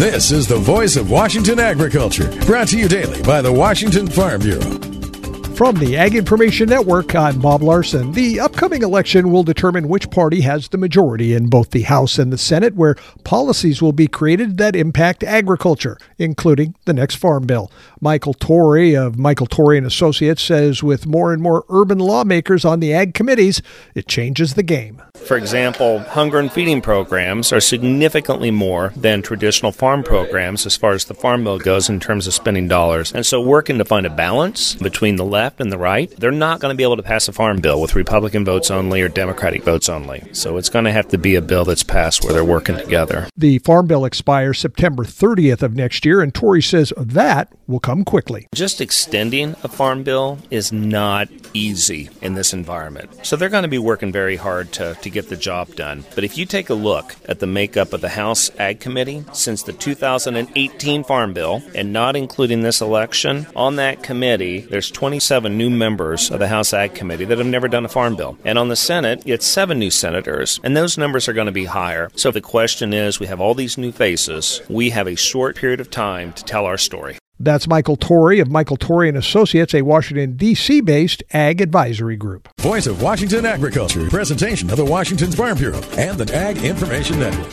This is the voice of Washington agriculture, brought to you daily by the Washington Farm Bureau. From the Ag Information Network, I'm Bob Larson. The upcoming election will determine which party has the majority in both the House and the Senate, where policies will be created that impact agriculture, including the next farm bill. Michael Torrey of Michael Torrey and Associates says with more and more urban lawmakers on the ag committees, it changes the game. For example, hunger and feeding programs are significantly more than traditional farm programs as far as the farm bill goes in terms of spending dollars. And so working to find a balance between the left and the right, they're not going to be able to pass a farm bill with Republican votes only or Democratic votes only. So it's going to have to be a bill that's passed where they're working together. The farm bill expires September 30th of next year, and Torrey says that will come quickly. Just extending a farm bill is not easy in this environment. So they're going to be working very hard to get the job done. But if you take a look at the makeup of the House Ag Committee since the 2018 Farm Bill, and not including this election, on that committee, there's 27 new members of the House Ag Committee that have never done a farm bill. And on the Senate, it's 7 new senators, and those numbers are going to be higher. So the question is, we have all these new faces. We have a short period of time to tell our story. That's Michael Torrey of Michael Torrey and Associates, a Washington, D.C.-based ag advisory group. Voice of Washington agriculture, presentation of the Washington Farm Bureau and the Ag Information Network.